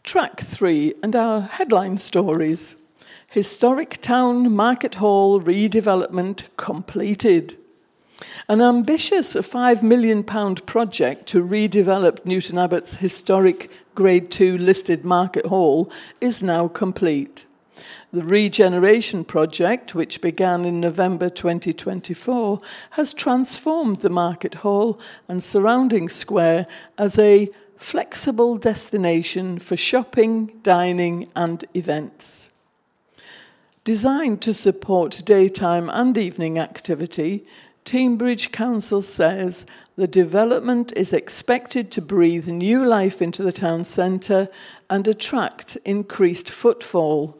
Track 3 and our headline stories. Historic Town Market Hall redevelopment completed. An ambitious £5 million project to redevelop Newton Abbott's historic Grade 2 listed Market Hall is now complete. The regeneration project, which began in November 2024, has transformed the Market Hall and surrounding square as a flexible destination for shopping, dining and events. Designed to support daytime and evening activity, Teignbridge Council says the development is expected to breathe new life into the town centre and attract increased footfall.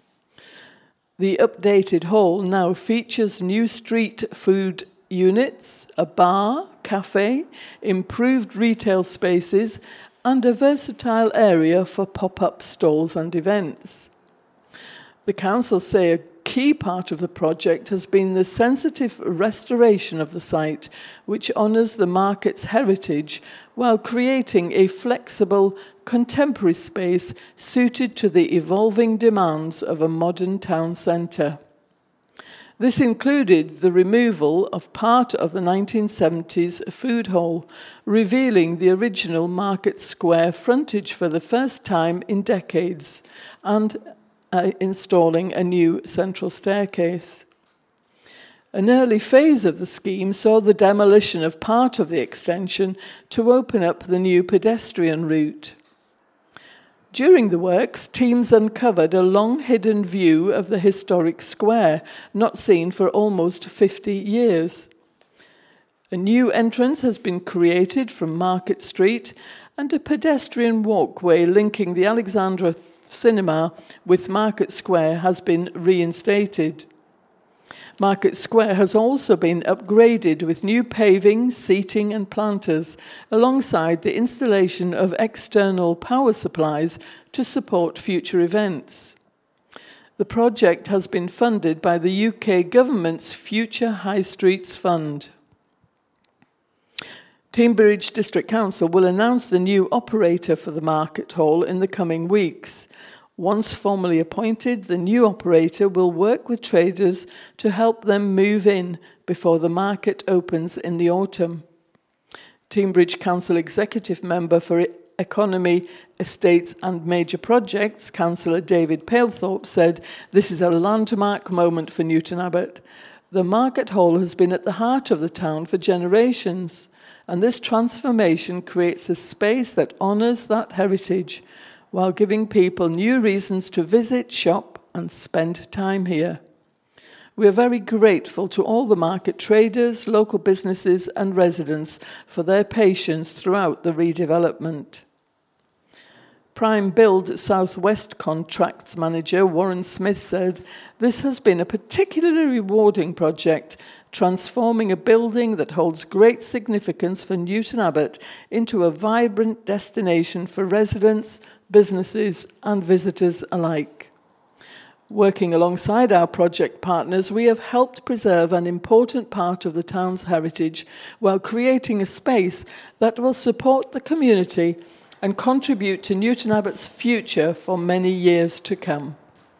The updated hall now features new street food units, a bar, cafe, improved retail spaces, and a versatile area for pop-up stalls and events. The council say a key part of the project has been the sensitive restoration of the site, which honours the market's heritage while creating a flexible, contemporary space suited to the evolving demands of a modern town centre. This included the removal of part of the 1970s food hall, revealing the original Market Square frontage for the first time in decades, and installing a new central staircase. An early phase of the scheme saw the demolition of part of the extension to open up the new pedestrian route. During the works, teams uncovered a long-hidden view of the historic square, not seen for almost 50 years. A new entrance has been created from Market Street, and a pedestrian walkway linking the Alexandra Cinema with Market Square has been reinstated. Market Square has also been upgraded with new paving, seating and planters, alongside the installation of external power supplies to support future events. The project has been funded by the UK Government's Future High Streets Fund. Teignbridge District Council will announce the new operator for the Market Hall in the coming weeks. Once formally appointed, the new operator will work with traders to help them move in before the market opens in the autumn. Teignbridge Council Executive Member for Economy, Estates and Major Projects, Councillor David Palethorpe, said, "This is a landmark moment for Newton Abbot. The Market Hall has been at the heart of the town for generations, and this transformation creates a space that honours that heritage, while giving people new reasons to visit, shop and spend time here. We are very grateful to all the market traders, local businesses and residents for their patience throughout the redevelopment." Prime Build South West Contracts Manager Warren Smith said, "This has been a particularly rewarding project, transforming a building that holds great significance for Newton Abbot into a vibrant destination for residents, businesses and visitors alike. Working alongside our project partners, we have helped preserve an important part of the town's heritage while creating a space that will support the community and contribute to Newton Abbot's future for many years to come."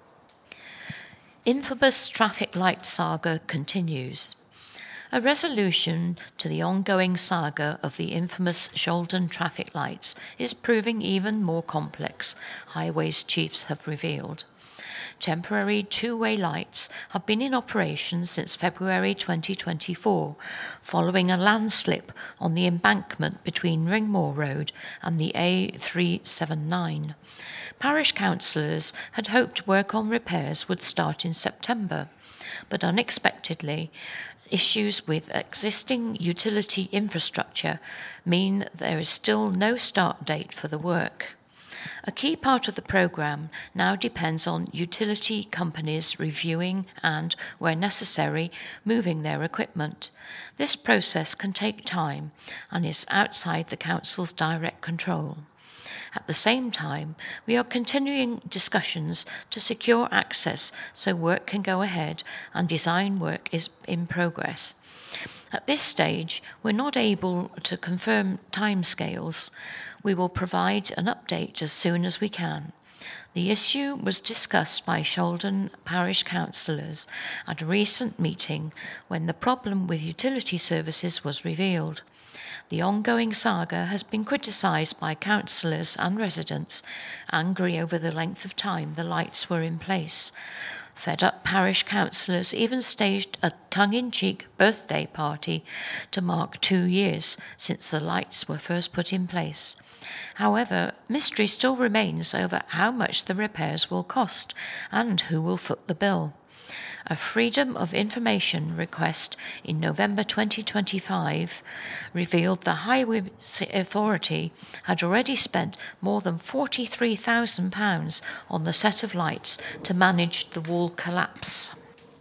Infamous traffic light saga continues. A resolution to the ongoing saga of the infamous Sholden traffic lights is proving even more complex, Highways chiefs have revealed. Temporary two-way lights have been in operation since February 2024, following a landslip on the embankment between Ringmore Road and the A379. Parish councillors had hoped work on repairs would start in September, but unexpectedly, issues with existing utility infrastructure mean there is still no start date for the work. A key part of the programme now depends on utility companies reviewing and, where necessary, moving their equipment. This process can take time and is outside the Council's direct control. At the same time, we are continuing discussions to secure access so work can go ahead and design work is in progress. At this stage, we're not able to confirm timescales. We will provide an update as soon as we can. The issue was discussed by Sholden Parish councillors at a recent meeting when the problem with utility services was revealed. The ongoing saga has been criticised by councillors and residents, angry over the length of time the lights were in place. Fed-up parish councillors even staged a tongue-in-cheek birthday party to mark 2 years since the lights were first put in place. However, mystery still remains over how much the repairs will cost and who will foot the bill. A Freedom of Information request in November 2025 revealed the Highway Authority had already spent more than £43,000 on the set of lights to manage the wall collapse.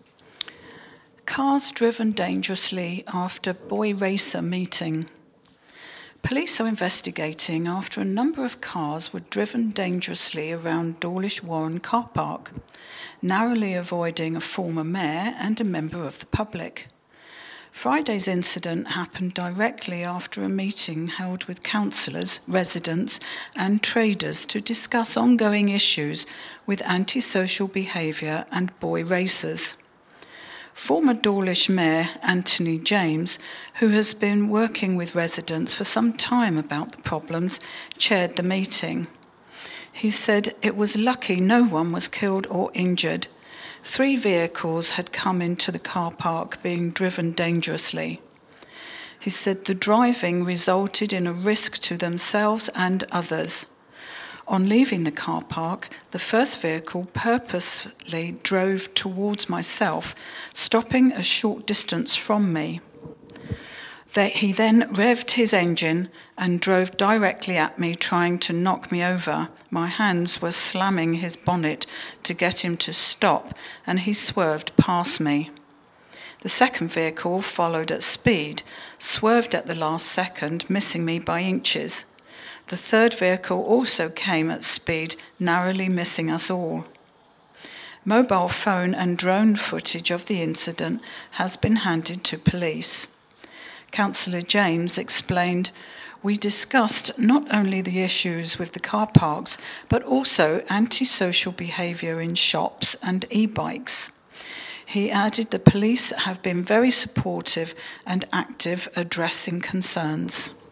Cars driven dangerously after boy racer meeting. Police are investigating after a number of cars were driven dangerously around Dawlish Warren car park, narrowly avoiding a former mayor and a member of the public. Friday's incident happened directly after a meeting held with councillors, residents and traders to discuss ongoing issues with antisocial behaviour and boy racers. Former Dawlish Mayor Anthony James, who has been working with residents for some time about the problems, chaired the meeting. He said it was lucky no one was killed or injured. 3 vehicles had come into the car park being driven dangerously. He said the driving resulted in a risk to themselves and others. On leaving the car park, the first vehicle purposely drove towards myself, stopping a short distance from me. He then revved his engine and drove directly at me, trying to knock me over. My hands were slamming his bonnet to get him to stop, and he swerved past me. The second vehicle followed at speed, swerved at the last second, missing me by inches. The third vehicle also came at speed, narrowly missing us all. Mobile phone and drone footage of the incident has been handed to police. Councillor James explained, "We discussed not only the issues with the car parks, but also antisocial behaviour in shops and e-bikes." He added the police have been very supportive and active addressing concerns.